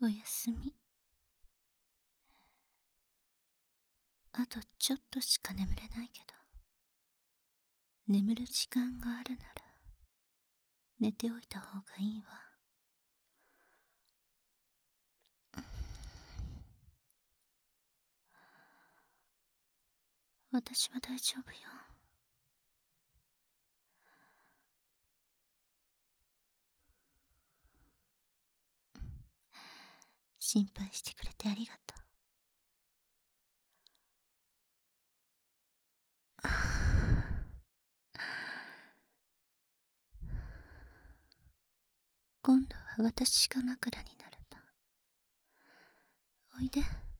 おやすみ。あとちょっとしか眠れないけど、眠る時間があるなら寝ておいた方がいいわ。私は大丈夫よ。心配してくれてありがとう。今度は私が枕になる番。おいで。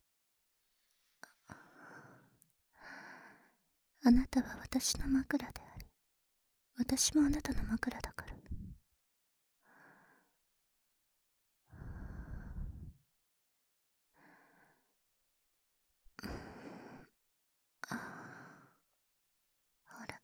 あなたは私の枕であり、私もあなたの枕だから。ほら。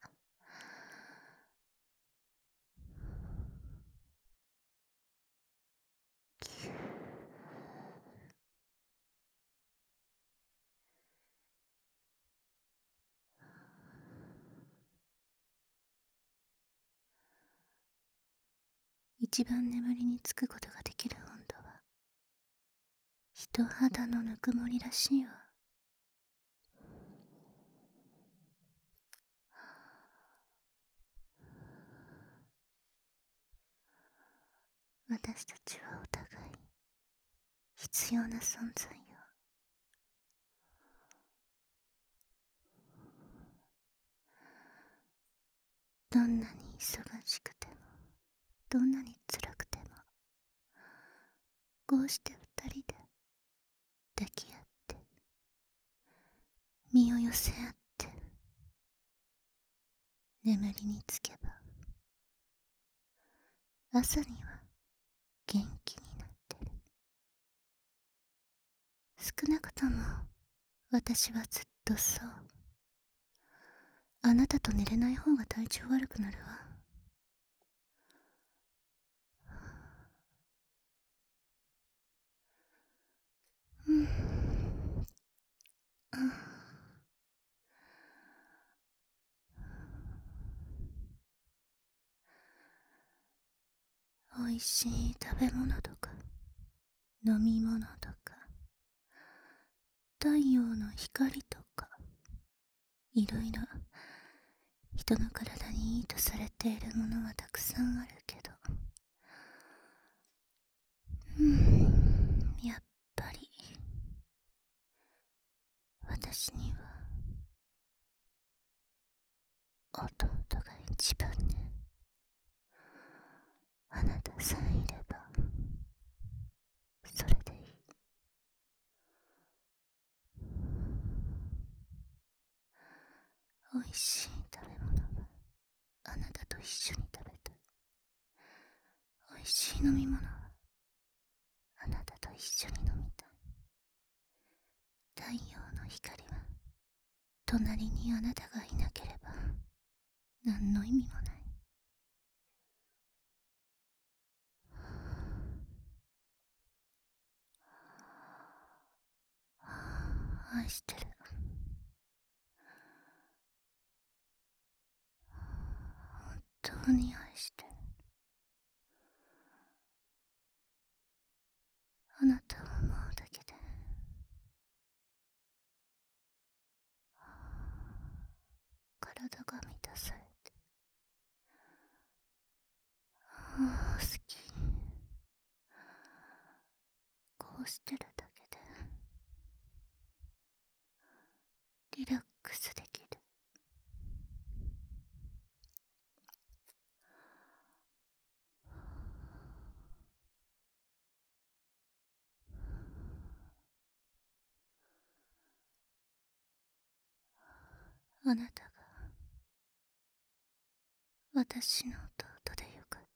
一番眠りにつくことができる温度は、人肌のぬくもりらしいわ。私たちはお互い必要な存在よ。どんなに忙しくても、どんなに辛くても、こうして二人で抱き合って身を寄せ合って眠りにつけば、朝には元気になってる。少なくとも私はずっとそう。あなたと寝れない方が体調悪くなるわ。おいしい食べ物とか飲み物とか太陽の光とか、いろいろ人の体にいいとされているものはたくさんあるけど、やっぱり私には弟が一番ね。あなたさえいればそれでいい。おいしい食べ物はあなたと一緒に食べたい。おいしい飲み物はあなたと一緒に飲みたい。太陽の光は隣にあなたがいなければ何の意味もない。愛してる。本当に愛してる。あなたを思うだけで体が満たされて、好き。こうしてるだけでリラックスできる。あなたが私の弟でよかった。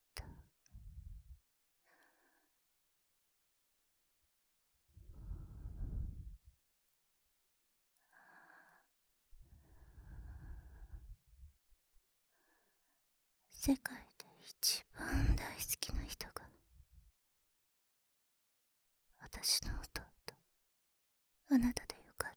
世界で一番大好きな人が私私の弟、あなたでよかった。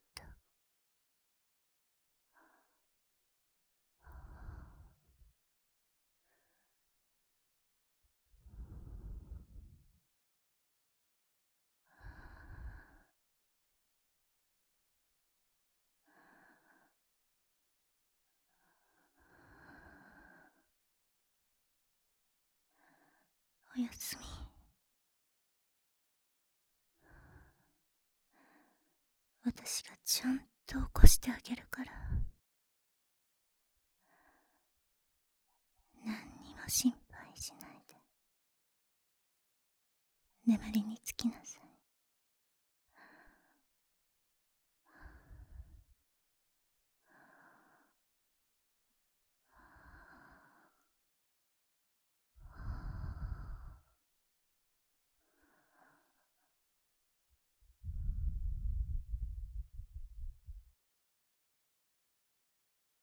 おやすみ。私がちゃんと起こしてあげるから。何にも心配しないで眠りにつきなさい。